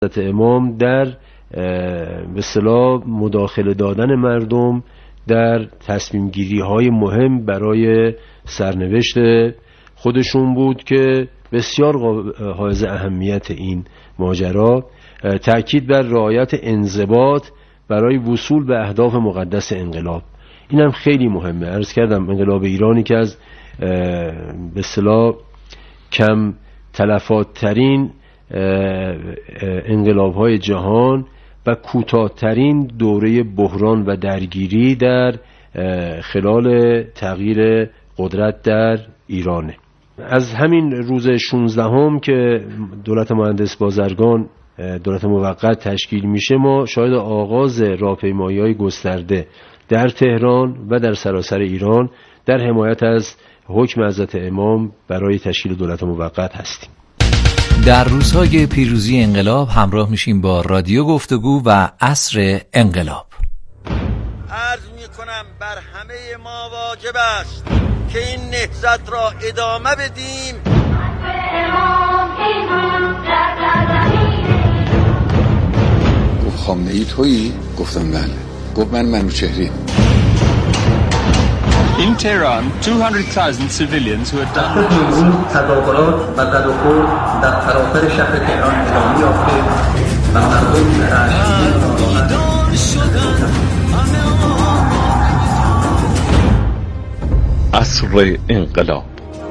امام در به اصطلاح مداخله دادن مردم در تصمیم گیری های مهم برای سرنوشت خودشون بود که بسیار حائز اهمیت این ماجرا تأکید بر رعایت انضباط برای وصول به اهداف مقدس انقلاب. این هم خیلی مهمه. عرض کردم انقلاب ایرانی که از به اصطلاح کم تلفات ترین انقلاب های جهان و کوتاه‌ترین دوره بحران و درگیری در خلال تغییر قدرت در ایرانه. از همین روز 16 که دولت مهندس بازرگان دولت موقت تشکیل میشه، ما شاهد آغاز راهپیمایی‌های گسترده در تهران و در سراسر ایران در حمایت از حکم حضرت امام برای تشکیل دولت موقت هستیم. در روزهای پیروزی انقلاب همراه میشیم با رادیو گفتگو و عصر انقلاب. عرض میکنم بر همه ما واجب است که این نهضت را ادامه بدیم. گفت خامنه‌ای تویی؟ گفتم بله. گفت من منوچهری. In Tehran, 200,000 civilians who had done تظاهرات و زد و خورد در سراسر شهر تهران ادامه یافته و مردم عصر انقلاب.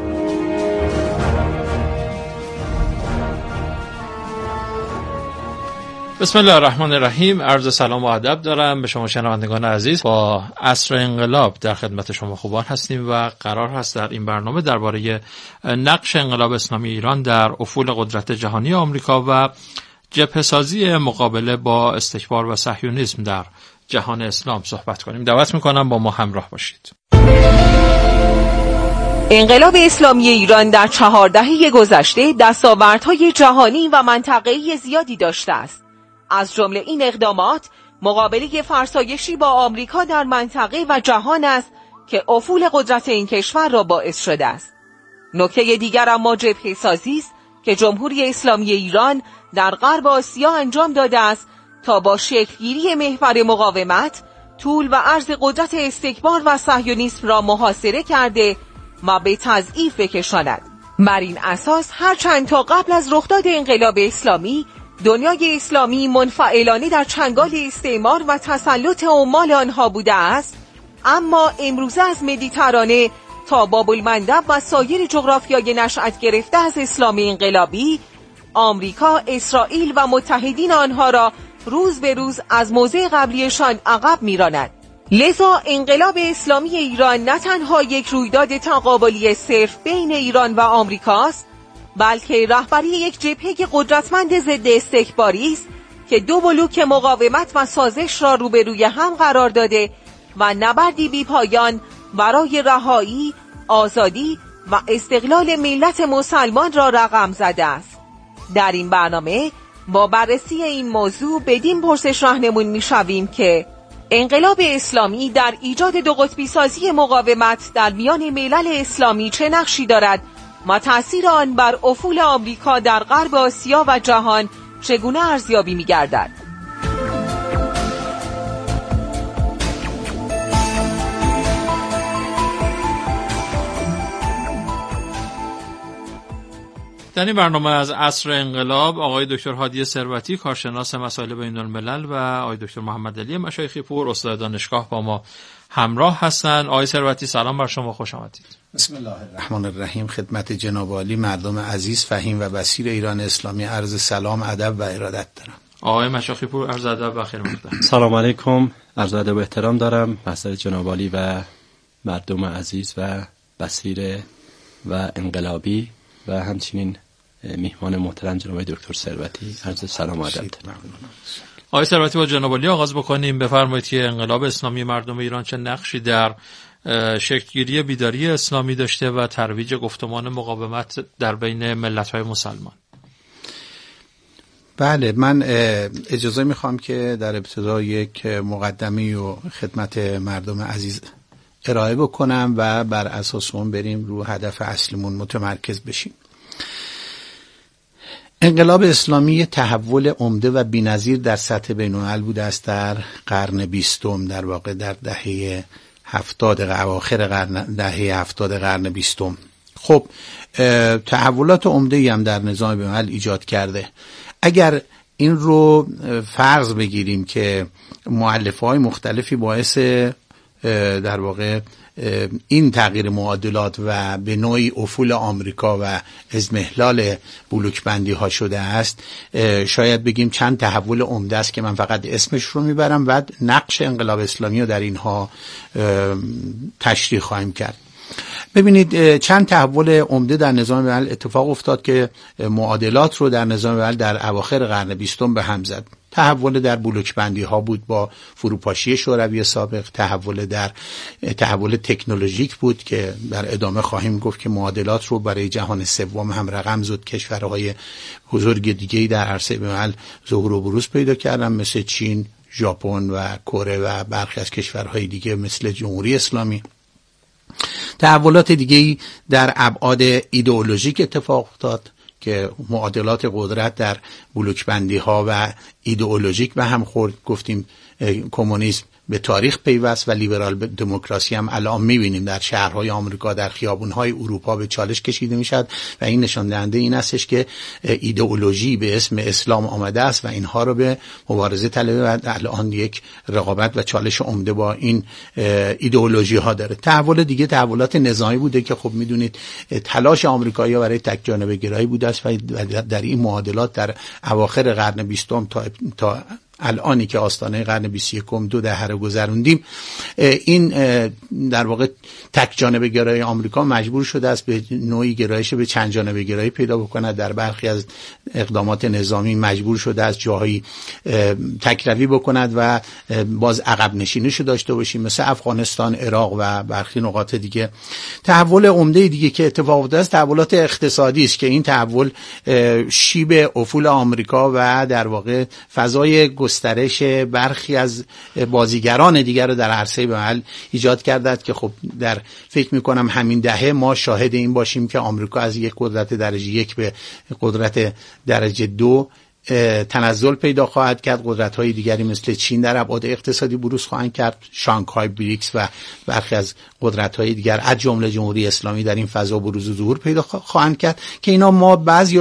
بسم الله الرحمن الرحیم. عرض سلام و ادب دارم به شما شنوندگان عزیز. با عصر انقلاب در خدمت شما خوبان هستیم و قرار هست در این برنامه درباره نقش انقلاب اسلامی ایران در افول قدرت جهانی آمریکا و جبهه‌سازی مقابله با استکبار و صهیونیسم در جهان اسلام صحبت کنیم. دعوت میکنم با ما همراه باشید. انقلاب اسلامی ایران در 4 دهه گذشته دستاوردهای جهانی و منطقه‌ای زیادی داشته است. از جمله این اقدامات مقابله فرسایشی با آمریکا در منطقه و جهان است که افول قدرت این کشور را باعث شده است. نکته دیگر اما جبهه‌سازی است که جمهوری اسلامی ایران در غرب آسیا انجام داده است تا با شکلگیری محور مقاومت طول و عرض قدرت استکبار و صهیونیسم را محاصره کرده و به تضعیف بکشاند. بر این اساس هرچند تا قبل از رخداد انقلاب اسلامی دنیای اسلامی منفعلانه در چنگال استعمار و تسلط عمال آنها بوده است، اما امروزه از مدیترانه تا باب‌المندب و سایر جغرافیای نشأت گرفته از اسلام انقلابی، آمریکا، اسرائیل و متحدین آنها را روز به روز از موضع قبلیشان عقب می‌راند. لذا انقلاب اسلامی ایران نه تنها یک رویداد تقابلی صرف بین ایران و آمریکاست، بلکه رهبری یک جبهه قدرتمند ضد استکباری است که 2 بلوک مقاومت و سازش را روبروی هم قرار داده و نبردی بی پایان برای رهایی، آزادی و استقلال ملت مسلمان را رقم زده است. در این برنامه با بررسی این موضوع بدین پرسش راهنمون می‌شویم که انقلاب اسلامی در ایجاد 2 قطبی سازی مقاومت در میان ملل اسلامی چه نقشی دارد و تأثیر آن بر افول آمریکا در غرب آسیا و جهان چگونه ارزیابی می‌گردد؟ در این برنامه از عصر انقلاب آقای دکتر هادی ثروتی، کارشناس مسائل بین‌الملل، و آقای دکتر محمد علی مشایخی پور، استاد دانشگاه، با ما همراه هستند. آقای ثروتی سلام بر شما، خوش آمدید. بسم الله الرحمن الرحیم. خدمت جناب عالی مردم عزیز فهیم و بصیر ایران اسلامی عرض سلام، ادب و ارادت دارم. آقای مشایخی پور عرض ادب و خیر مقدم. سلام علیکم، عرض ادب و احترام دارم بر جناب عالی و مردم عزیز و بصیر و انقلابی و همچنین میهمان محترم جناب دکتر ثروتی عرض سلام و ادب دارم. آقای ثروتی با جناب عالی آغاز بکنیم. بفرمایید که انقلاب اسلامی مردم ایران چه نقشی در شکلگیری بیداری اسلامی داشته و ترویج گفتمان مقاومت در بین ملت‌های مسلمان. بله، من اجازه میخوام که در ابتدا یک مقدمه و خدمت مردم عزیز ارائه بکنم و بر اساس اون بریم رو هدف اصلیمون متمرکز بشیم. انقلاب اسلامی تحول عمده و بی‌نظیر در سطح بین‌الملل بوده است در قرن 20، در واقع در دهه 70 اواخر دهه 70 قرن 20. خب تحولات عمده‌ای هم در نظام بین‌الملل ایجاد کرده. اگر این رو فرض بگیریم که مؤلفه‌های مختلفی باعث در واقع این تغییر معادلات و به نوعی افول آمریکا و اضمحلال بلوک بندی ها شده است، شاید بگیم چند تحول عمده است که من فقط اسمش رو میبرم و نقش انقلاب اسلامی رو در اینها تشریح خواهیم کرد. ببینید چند تحول عمده در نظام بین‌الملل اتفاق افتاد که معادلات رو در نظام بین‌الملل در اواخر قرن 20 به هم زد. تحول در بلوک بندی ها بود با فروپاشی شوروی سابق، تحول تکنولوژیک بود که در ادامه خواهیم گفت که معادلات رو برای جهان سوم هم رقم زد. کشورهای بزرگ دیگه‌ای در عرصه بین‌الملل ظهور و بروز پیدا کردن مثل چین، ژاپن و کره و برخی از کشورهای دیگه مثل جمهوری اسلامی. تحولات دیگه‌ای در ابعاد ایدئولوژیک اتفاق افتاد که معادلات قدرت در بلوک بندی ها و ایدئولوژیک به هم خورد. گفتیم کمونیسم به تاریخ پیوست و لیبرال دموکراسی هم الان می‌بینیم در شهرهای آمریکا، در خیابان‌های اروپا به چالش کشیده میشد و این نشان دهنده این استش که ایدئولوژی به اسم اسلام آمده است و اینها رو به مبارزه طلبه و الان یک رقابت و چالش عمده با این ایدئولوژی ها داره. تحول دیگه تحولات نظامی بوده که خب میدونید تلاش آمریکایی‌ها برای تک جانبه گرایی بوده است و در این معادلات در اواخر قرن 20 تا الانی که آستانه قرن 21 2 دهه رو گذروندیم، این در واقع تک جانبه گرایی آمریکا مجبور شده است به نوعی گرایش به چند جانبه گرایی پیدا بکند. در برخی از اقدامات نظامی مجبور شده است جاهایی تکروی بکند و باز عقب نشینیشو داشته باشیم مثل افغانستان، عراق و برخی نقاط دیگه. تحول عمده دیگه که اتفاق افتاده است تحولات اقتصادی است که این تحول شیب افول آمریکا و در واقع فضای گسترش برخی از بازیگران دیگر رو در عرصه بین‌الملل ایجاد کرده که خب در فکر میکنم همین دهه ما شاهد این باشیم که آمریکا از یک قدرت درجه 1 به قدرت درجه 2 تنزل پیدا خواهد کرد. قدرت‌های دیگری مثل چین در ابعاد اقتصادی بروز خواهند کرد، شانگهای بریکس و برخی از قدرت‌های دیگر از جمله جمهوری اسلامی در این فضا بروز و ظهور پیدا خواهند کرد که اینا ما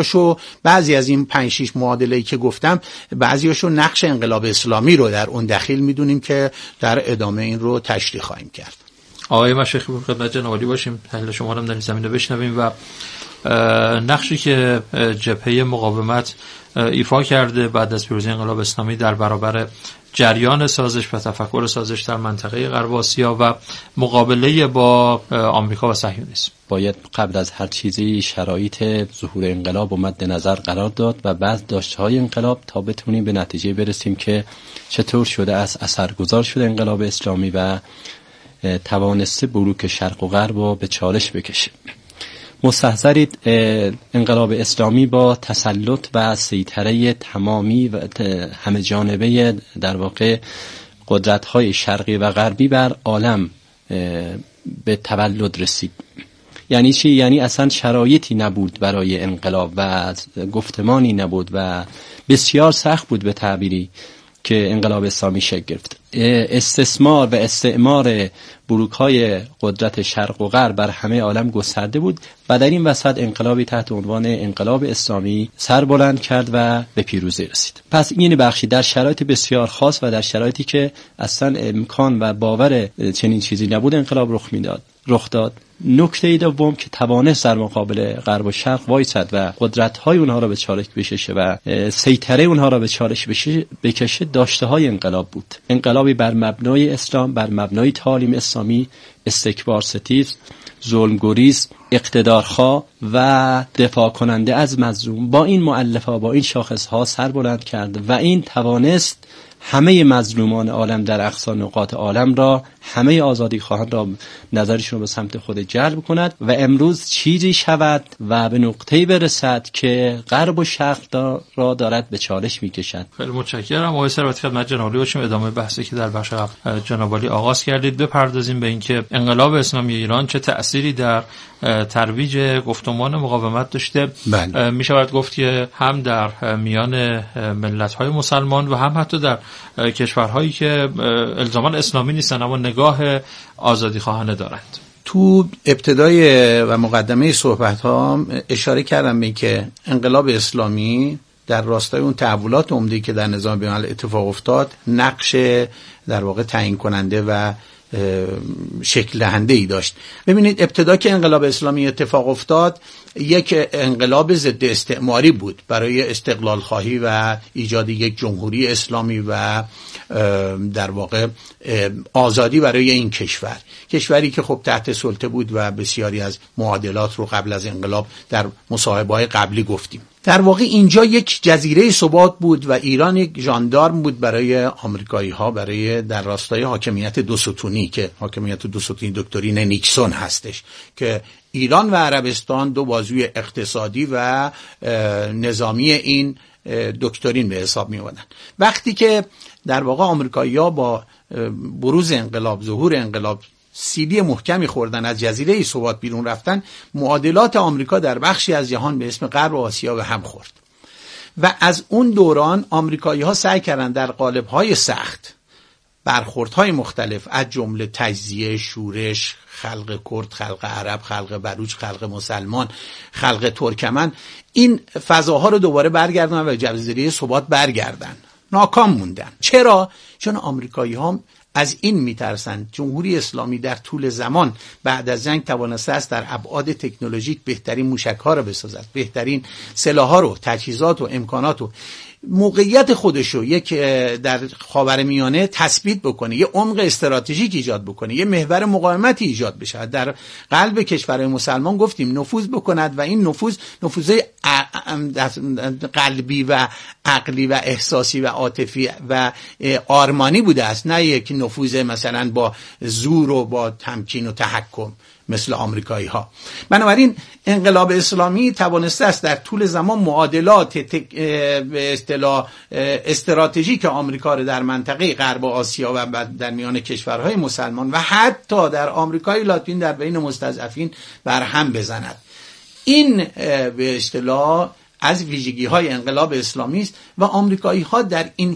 بعضی از این 5-6 معادله‌ای که گفتم بعضیاشو نقش انقلاب اسلامی رو در اون دخیل می‌دونیم که در ادامه این رو تشریح خواهیم کرد. آقای مشایخ خدمت جناب عالی باشیم، تحلیل شما رو در این زمینه بشنویم و نقشی که جبهه مقاومت ایفا کرده بعد از پیروزی انقلاب اسلامی در برابر جریان سازش و تفکر سازش در منطقه غرب آسیا و مقابله با آمریکا و صهیونیسم. باید قبل از هر چیزی شرایط ظهور انقلاب و مد نظر قرار داد و بعد داشته‌های انقلاب تا بتونیم به نتیجه برسیم که چطور شده است اثرگذار شده انقلاب اسلامی و توانسته بلوک شرق و غرب رو به چالش بکشه. مستحضرید انقلاب اسلامی با تسلط و سیطره تمامی و همه جانبه در واقع قدرت‌های شرقی و غربی بر عالم به تولد رسید. یعنی چی؟ یعنی اصلا شرایطی نبود برای انقلاب و گفتمانی نبود و بسیار سخت بود به تعبیری که انقلاب اسلامی شکل گرفت. استثمار و استعمار بلوک‌های قدرت شرق و غرب بر همه عالم گسترده بود و در این وسط انقلابی تحت عنوان انقلاب اسلامی سر بلند کرد و به پیروزی رسید. پس این بخشی در شرایط بسیار خاص و در شرایطی که اصلا امکان و باور چنین چیزی نبود انقلاب رخ داد. نکته دوم که توانست در مقابل غرب و شرق وایسد و قدرت‌های اونها را به چالش بکشه و سیطره اونها را به چالش بکشه داشته‌های انقلاب بود. انقلابی بر مبنای اسلام، بر مبنای تعالیم اسلامی، استکبار ستیز، ظلمگریز، اقتدارخواه و دفاع کننده از مظلوم با این مؤلفه‌ها با این شاخص‌ها سر بلند کرد و این توانست همه مظلومان عالم در اقصا نقاط عالم را، همه آزادی خواهان را نظرشون رو به سمت خود جلب کند و امروز چیزی شود و به نقطه‌ای برسد که غرب و شرق را دارد به چالش میکشد. خیلی متشکرم. آقای ثروتی، خدمت جناب عالی باشیم. ادامه بحثی که در بخش جناب عالی آغاز کردید بپردازیم به اینکه انقلاب اسلامی ایران چه تأثیری در ترویج گفتمان مقاومت داشته. می شود گفت که هم در میان ملت‌های مسلمان و هم حتی در کشورهایی که الزاما اسلامی نیستن اما نگاه آزادی خواهانه دارند. تو ابتدای و مقدمه صحبت ها اشاره کردم به اینکه انقلاب اسلامی در راستای اون تحولات عمده‌ای که در نظام بین‌الملل اتفاق افتاد نقش در واقع تعیین کننده و شکل دهنده ای داشت. ببینید ابتدا که انقلاب اسلامی اتفاق افتاد یک انقلاب ضد استعماری بود برای استقلال خواهی و ایجاد یک جمهوری اسلامی و در واقع آزادی برای این کشوری که خب تحت سلطه بود و بسیاری از معادلات رو قبل از انقلاب در مصاحبه‌های قبلی گفتیم. در واقع اینجا یک جزیره ثبات بود و ایران یک ژاندارم بود برای آمریکایی‌ها برای در راستای حاکمیت دو ستونی که حاکمیت دو ستونی دکترین نیکسون هستش که ایران و عربستان دو بازوی اقتصادی و نظامی این دکترین به حساب می اومدن. وقتی که در واقع آمریکایی‌ها با بروز انقلاب، ظهور انقلاب سیلی محکمی خوردن، از جزیره ثبات بیرون رفتن، معادلات آمریکا در بخشی از جهان به اسم غرب و آسیا به هم خورد و از اون دوران آمریکایی‌ها سعی کردن در قالب‌های سخت برخوردهای مختلف از جمله تجزیه، شورش، خلق کرد، خلق عرب، خلق بلوچ، خلق مسلمان، خلق ترکمن، این فضاها رو دوباره برگردن و به جزیره ثبات برگردن. ناکام موندن. چرا؟ چون آمریکایی‌ها از این میترسن جمهوری اسلامی در طول زمان بعد از جنگ توانسته است در ابعاد تکنولوژیک بهترین موشک‌ها رو بسازد، بهترین سلاح‌ها رو، تجهیزات و امکانات و موقعیت خودشو یک در خاورمیانه تثبیت بکنه، یه عمق استراتژیک ایجاد بکنه، یه محور مقاومتی ایجاد بشه، در قلب کشورهای مسلمان گفتیم نفوذ بکند و این نفوذ قلبی و عقلی و احساسی و عاطفی و آرمانی بوده است، نه یک نفوذ مثلا با زور و با تمکین و تحکم مثل آمریکایی ها. بنابراین انقلاب اسلامی توانسته است در طول زمان معادلات به اصطلاح استراتژیک آمریکا را در منطقه غرب آسیا و در میان کشورهای مسلمان و حتی در آمریکای لاتین در بین مستضعفین برهم بزند. این به اصطلاح از ویژگی‌های انقلاب اسلامی است و آمریکایی‌ها در این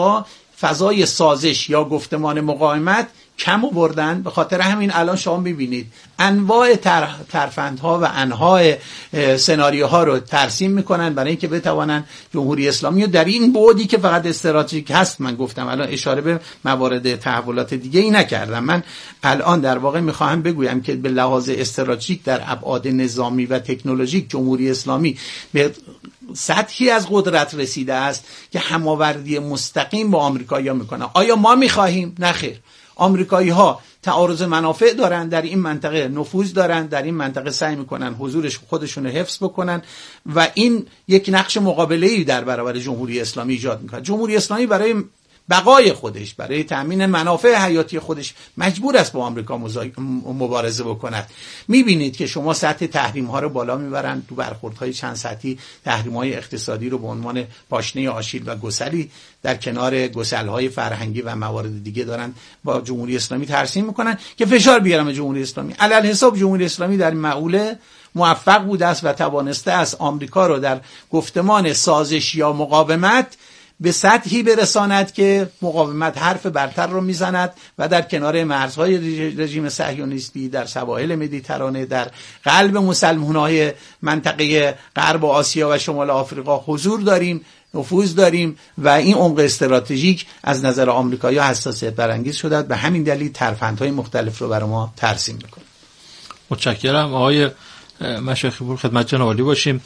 فضای سازش یا گفتمان مقاومت کم آوردن. به خاطر همین الان شما می‌بینید انواع ترفندها و انواع سناریوها رو ترسیم میکنن برای اینکه بتوانن جمهوری اسلامی رو در این بعدی که فقط استراتژیک هست، من گفتم الان اشاره به موارد تحولات دیگه ای نکردم، من الان در واقع میخواهم بگویم که به لحاظ استراتژیک در ابعاد نظامی و تکنولوژیک جمهوری اسلامی به سطحی از قدرت رسیده است که هماوردی مستقیم با آمریکایی‌ها میکنه. آیا ما میخواهیم؟ نه خیر. آمریکایی‌ها تعارض منافع دارن در این منطقه، نفوذ دارن در این منطقه، سعی میکنن حضور خودشون رو حفظ بکنن و این یک نقش مقابله‌ای در برابر جمهوری اسلامی ایجاد میکنه. جمهوری اسلامی برای بقای خودش، برای تامین منافع حیاتی خودش مجبور است با آمریکا مبارزه بکند. میبینید که شما سطح تحریم ها رو بالا میبرن، تو برخوردهای چند سطحی تحریم های اقتصادی رو به عنوان پاشنه آشیل و گسلی در کنار گسل‌های فرهنگی و موارد دیگه دارن با جمهوری اسلامی ترسیم میکنن که فشار بیارن به جمهوری اسلامی. علل حساب جمهوری اسلامی در معوله موفق بوده است و توانسته است آمریکا رو در گفتمان سازش یا مقاومت به سطحی برساند که مقاومت حرف برتر رو میزند و در کنار مرزهای رژیم صهیونیستی، در سواحل مدیترانه، در قلب مسلمان‌های منطقه غرب آسیا و شمال آفریقا حضور داریم، نفوذ داریم و این عمق استراتژیک از نظر آمریکایی‌ها حساسیت برانگیز شده. به همین دلیل ترفندهای مختلف رو برای ما ترسیم می‌کنه. متشکرم. آقای مشایخی پور، خدمت جناب عالی باشیم.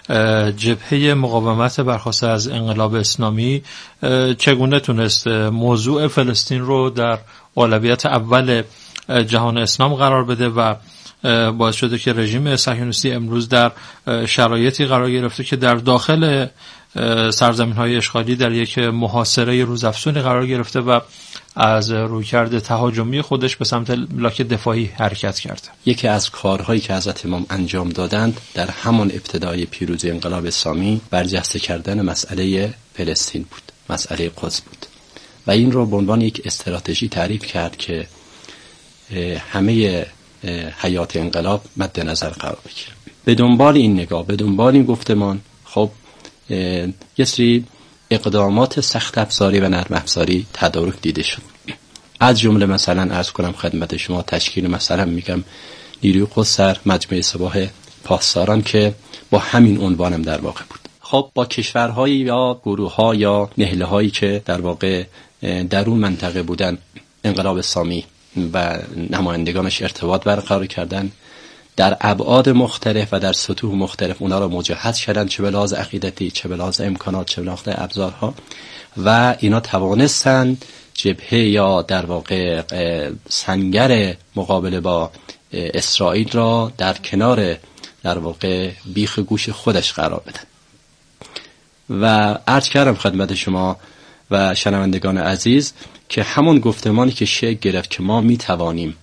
جبهه مقاومت برخواسته از انقلاب اسلامی چگونه تونست موضوع فلسطین رو در اولویت اول جهان اسلام قرار بده و باعث شده که رژیم صهیونیستی امروز در شرایطی قرار گرفته که در داخل سرزمین‌های اشغالی در یک محاصره روزافزونی قرار گرفته و از رویکرد تهاجمی خودش به سمت لاک دفاعی حرکت کرده. یکی از کارهایی که حضرت امام انجام دادند در همان ابتدای پیروزی انقلاب اسلامی برجسته کردن مسئله فلسطین بود، مسئله قدس بود و این رو به عنوان یک استراتژی تعریف کرد که همه حیات انقلاب مد نظر قرار بگیره. به دنبال این نگاه، به دنبال این گفتمان، خب یه سری اقدامات سخت افزاری و نرم افزاری تدارک دیده شد. از جمله مثلا عرض کنم خدمت شما تشکیل مثلا میگم نیروی قدس در مجمع سپاه پاسداران که با همین عنوانم در واقع بود. خب با کشورهایی یا گروه‌ها یا نهله‌هایی که در واقع در اون منطقه بودن انقلاب اسلامی و نمایندگانش ارتباط برقرار کردن، در ابعاد مختلف و در سطوح مختلف اونا رو مجهز کردن، چه به لحاظ عقیدتی، چه به لحاظ امکانات، چه به لحاظ ابزارها، و اینا توانستن جبهه یا در واقع سنگر مقابله با اسرائیل را در کنار در واقع بیخ گوش خودش قرار بدن. و عرض کردم خدمت شما و شنوندگان عزیز که همون گفتمانی که شکل گرفت که ما میتوانیم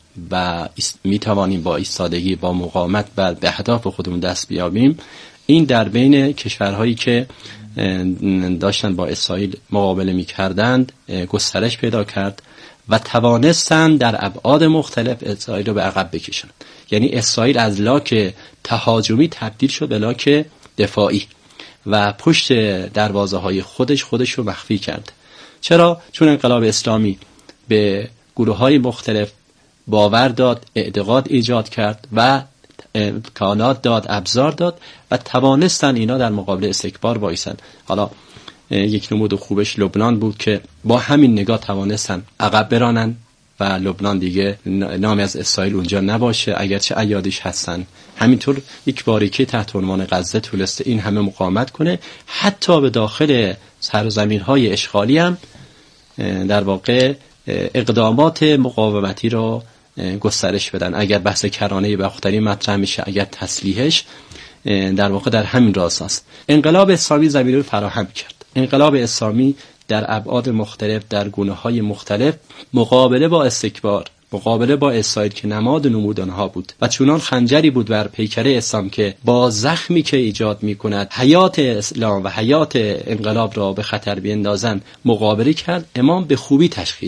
با ایستادگی، با مقاومت و به اهداف خودمون دست بیابیم، این در بین کشورهایی که داشتن با اسرائیل مقابله میکردند گسترش پیدا کرد و توانستن در ابعاد مختلف اسرائیل رو به عقب بکشن. یعنی اسرائیل از لاک تهاجمی تبدیل شد به لاک دفاعی و پشت دروازه های خودش رو مخفی کرد. چرا؟ چون انقلاب اسلامی به گروه های مختلف باور داد، اعتقاد ایجاد کرد و امکانات داد، ابزار داد و توانستن اینا در مقابل استکبار وایسن. حالا یک نمود خوبش لبنان بود که با همین نگاه توانستن عقب برانن و لبنان دیگه نامی از اسرائیل اونجا نباشه اگرچه ایادیش هستن. همینطور یک باریکی تحت عنوان غزه تونسته این همه مقاومت کنه، حتی به داخل سرزمین‌های اشغالی هم در واقع اقدامات مقاومتی رو گسترش بدن. اگر بحث کرانه باختری مطرح میشه، اگر تسلیحش در واقع در همین راست است. انقلاب اسلامی زمینه رو فراهم کرد. انقلاب اسلامی در ابعاد مختلف، در گونه‌های مختلف مقابله با استکبار، مقابله با اسرائیل که نماد نمودانها بود و چونان خنجری بود بر پیکره اسلام که با زخمی که ایجاد می‌کند حیات اسلام و حیات انقلاب را به خطر بیندازن مقابله کرد. امام به خوبی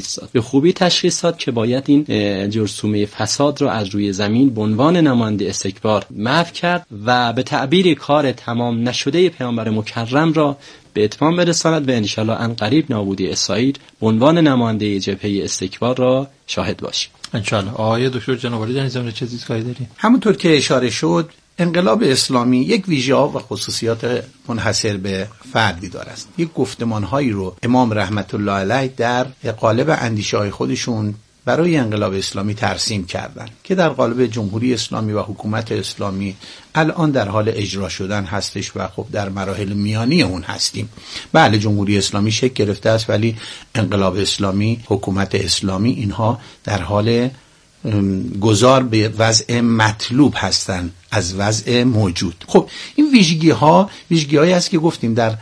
تشخیص داد که باید این جرثومه فساد را از روی زمین به عنوان نماینده استکبار محو کرد و به تعبیر کار تمام نشده پیامبر مکرم را به اتمام برساند و انشالله ان قریب نابودی اسرائیل به عنوان نماینده جبهه استکبار را شاهد باشیم انشالله. آقای دکتر جنابعالی در این زمینه چه دیدگاهی دارید؟ همونطور که اشاره شد انقلاب اسلامی یک ویژه‌ها و خصوصیات منحصر به فردی دارد. یک گفتمان‌هایی رو امام رحمت الله علیه در قالب اندیشه‌های خودشون برای انقلاب اسلامی ترسیم کردن که در قالب جمهوری اسلامی و حکومت اسلامی الان در حال اجرا شدن هستش و خب در مراحل میانی اون هستیم. بله جمهوری اسلامی شکل گرفته است ولی انقلاب اسلامی، حکومت اسلامی، اینها در حال گذار به وضع مطلوب هستن از وضع موجود. خب این ویژگی‌هایی است که گفتیم در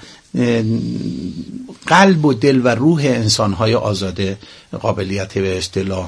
قلب و دل و روح انسان‌های آزاده قابلیت به اصطلاح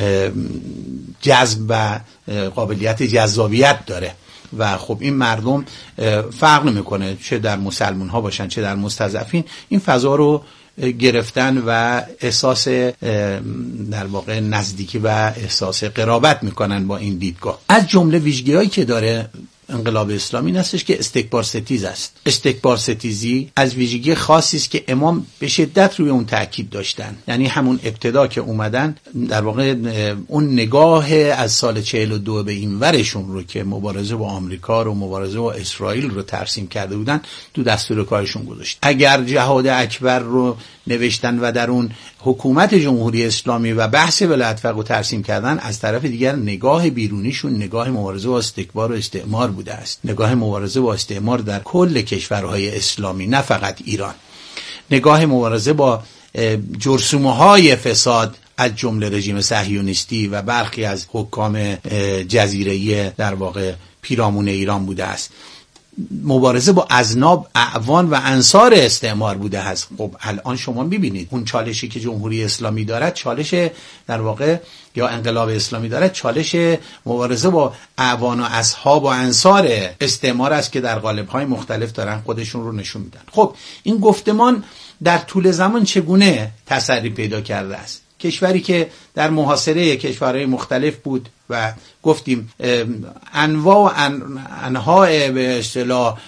جذب و قابلیت جذابیت داره و خب این مردم فرق نمی‌کنه چه در مسلمان‌ها باشن چه در مستضعفین، این فضا رو گرفتن و احساس در واقع نزدیکی و احساس قرابت میکنن با این دیدگاه. از جمله ویژگی‌هایی که داره انقلاب اسلامی هستش که استکبار ستیز است. استکبار ستیزی از ویژگی خاصی است که امام به شدت روی اون تاکید داشتن. یعنی همون ابتدا که اومدن در واقع اون نگاه از سال 42 به این ورشون رو که مبارزه با آمریکا رو، مبارزه با اسرائیل رو ترسیم کرده بودن تو دستور کارشون گذاشت. اگر جهاد اکبر رو نوشتن و در اون حکومت جمهوری اسلامی و بحث ولایت فقیه ترسیم کردن، از طرف دیگر نگاه بیرونیشون نگاه مبارزه با استکبار و استعمار بوده است. نگاه مبارزه با استعمار در کل کشورهای اسلامی، نه فقط ایران. نگاه مبارزه با جرثومه‌های فساد از جمله رژیم صهیونیستی و برخی از حکام جزیره‌ای در واقع پیرامون ایران بوده است. مبارزه با اذناب، اعوان و انصار استعمار بوده هست. خب الان شما میبینید اون چالشی که جمهوری اسلامی دارد، چالش در واقع یا انقلاب اسلامی دارد، چالش مبارزه با اعوان و اصحاب و انصار استعمار است که در قالب‌های مختلف دارن خودشون رو نشون میدن. خب این گفتمان در طول زمان چگونه تسری پیدا کرده است؟ کشوری که در محاصره کشورهای مختلف بود و گفتیم انواع و انواع به اصطلاح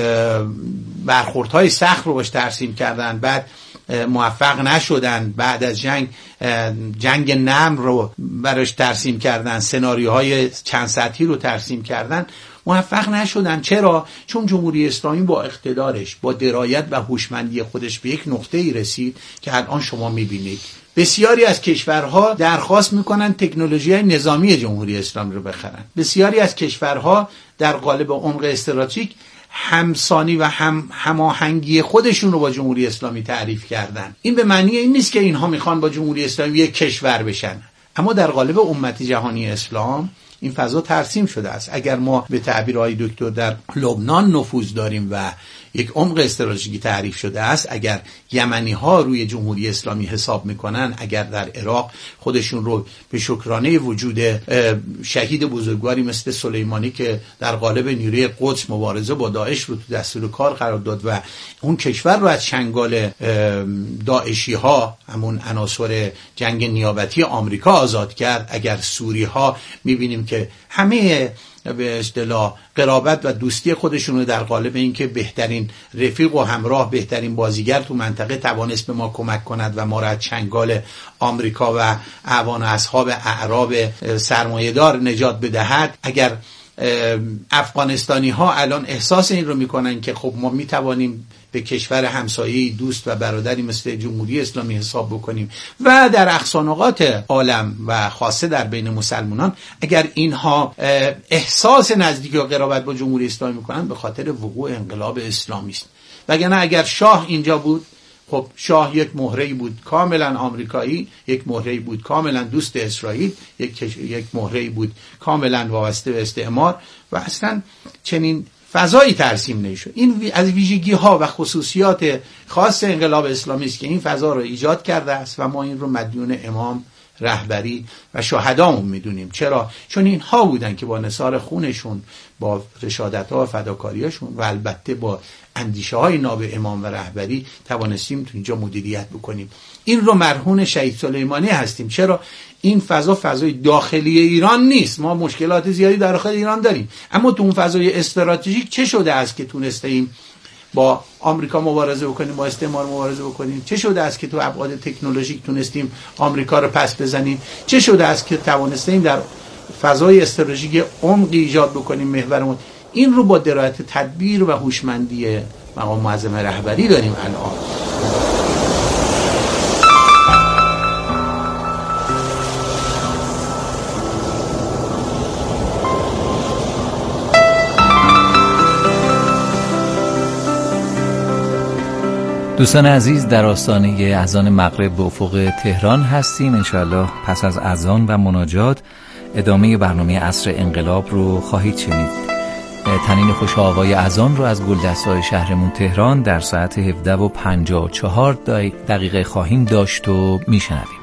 برخوردهای سخت رو باش ترسیم کردن، بعد موفق نشدن، بعد از جنگ نرم رو براش ترسیم کردن، سناریوهای چند سطحی رو ترسیم کردن، موفق نشدن. چرا؟ چون جمهوری اسلامی با اقتدارش، با درایت و هوشمندی خودش به یک نقطه‌ای رسید که الان شما می‌بینید بسیاری از کشورها درخواست میکنن تکنولوژی‌های نظامی جمهوری اسلامی رو بخرن. بسیاری از کشورها در قالب عمق استراتژیک همسانی و هماهنگی خودشون رو با جمهوری اسلامی تعریف کردن. این به معنی این نیست که اینها میخوان با جمهوری اسلامی یک کشور بشن، اما در قالب امت جهانی اسلام این فضا ترسیم شده است. اگر ما به تعبیر آقای دکتر در لبنان نفوذ داریم و یک عمق استراتژیکی تعریف شده است، اگر یمنی ها روی جمهوری اسلامی حساب میکنن، اگر در عراق خودشون رو به شکرانه وجود شهید بزرگواری مثل سلیمانی که در قالب نیروی قدس مبارزه با داعش رو تو دستور کار قرار داد و اون کشور رو از چنگال داعشی ها، همون عناصر جنگ نیابتی آمریکا آزاد کرد، اگر سوری ها میبینیم که همه به اصطلاح قرابت و دوستی خودشون رو در قالب اینکه بهترین رفیق و همراه، بهترین بازیگر تو منطقه توانست به ما کمک کند و ما را از چنگال آمریکا و اعوان و اصحاب اعراب سرمایه‌دار نجات بدهد، اگر افغانستانی ها الان احساس این رو میکنن که خب ما میتوانیم به کشور همسایه‌ای دوست و برادری مثل جمهوری اسلامی حساب بکنیم و در اقصانقات عالم و خاصه در بین مسلمانان، اگر اینها احساس نزدیکی و قرابت با جمهوری اسلامی میکنن، به خاطر وقوع انقلاب اسلامی است. وگرنه اگر شاه اینجا بود، خب شاه یک مهره‌ای بود کاملا آمریکایی، یک مهره‌ای بود کاملا دوست اسرائیل، یک مهره‌ای بود کاملا وابسته به استعمار و اصلا چنین فضایی ترسیم نشد. این از ویژگی ها و خصوصیات خاص انقلاب اسلامی است که این فضا رو ایجاد کرده است و ما این رو مدیون امام، رهبری و شهدامون میدونیم. چرا؟ چون اینها بودن که با نثار خونشون، با رشادت‌ها و فداکاریاشون و البته با اندیشه های ناب امام و رهبری توانستیم تو اینجا مدیریت بکنیم. این رو مرهون شهید سلیمانی هستیم. چرا؟ این فضا فضای داخلی ایران نیست. ما مشکلات زیادی در داخل ایران داریم، اما تو اون فضای استراتژیک چه شده است که تونستیم با آمریکا مبارزه بکنیم، با استعمار مبارزه بکنیم؟ چه شده است که تو ابعاد تکنولوژیک تونستیم آمریکا رو پس بزنیم؟ چه شده است که توانستیم در فضای استراتژیک عمقی ایجاد بکنیم محورمون؟ این رو با درایت تدبیر و هوشمندی مقام معظم رهبری داریم الان. دوستان عزیز، در آستانه اذان مغرب به افق تهران هستیم. انشاءالله پس از اذان و مناجات ادامه برنامه عصر انقلاب رو خواهید شنید. تنین خوش آوای اذان رو از گلدسته‌های شهرمون تهران در ساعت 17:54 دقیقه خواهیم داشت و میشنویم.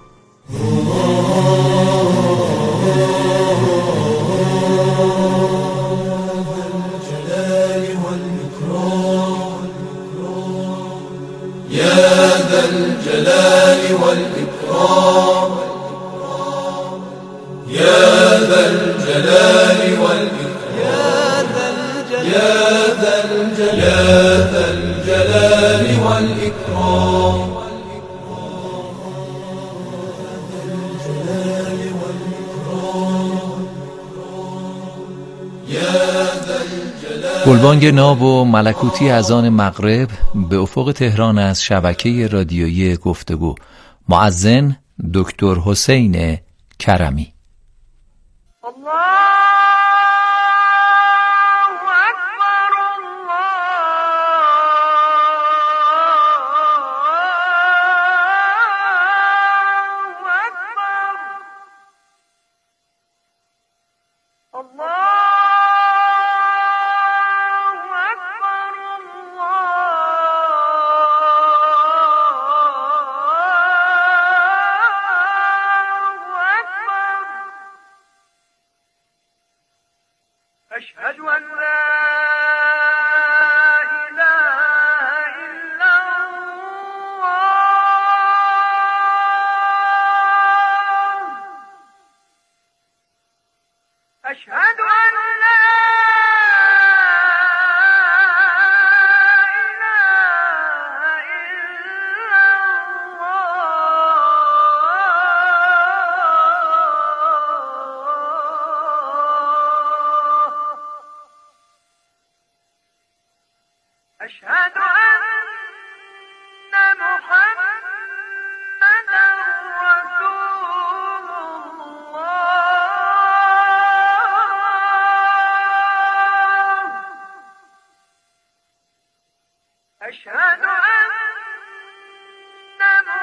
گلبانگ ناب و ملکوتی اذان مغرب به افق تهران از شبکه رادیویی گفتگو. مؤذن دکتر حسین کرمی.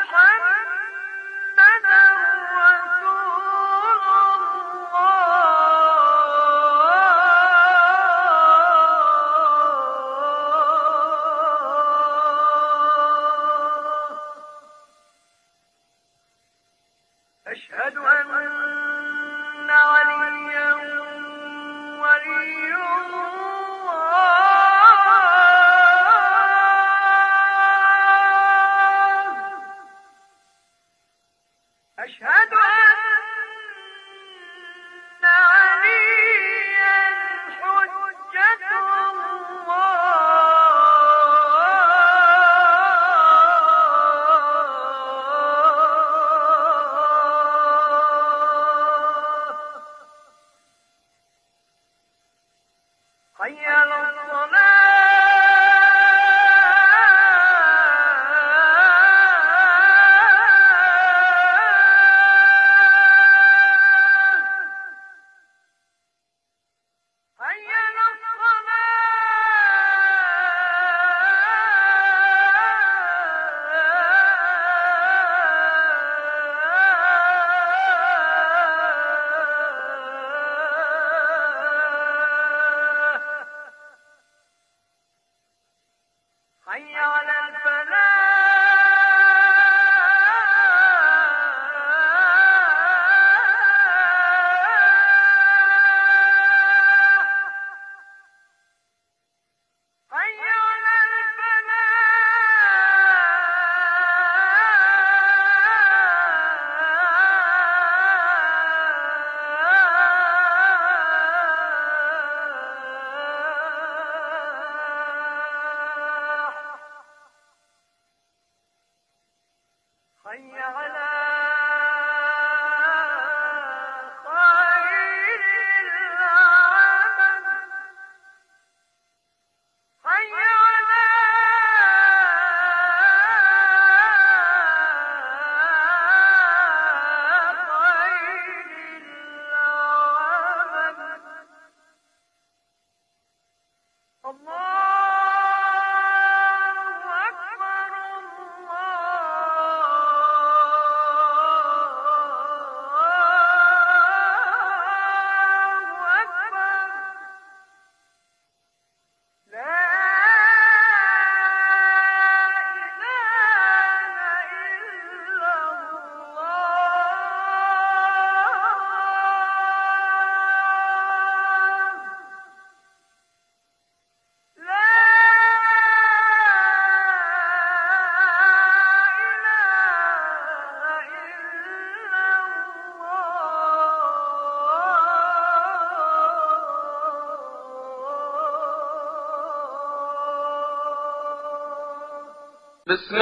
بسم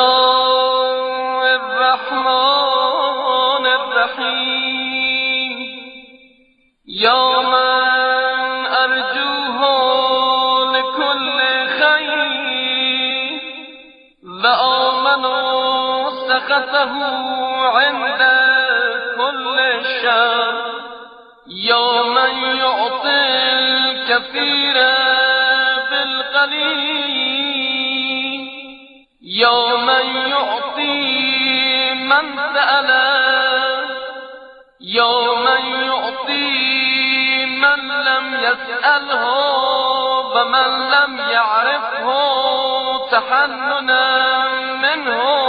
الله الرحمن الرحیم یا من ارجوه لكل خیر و آمن سخطه عند كل شر یا من يعطي الكثير بالقليل یا من يعطي من سأل یا من يعطي من لم يسأله ومن لم يعرفه تحننا منه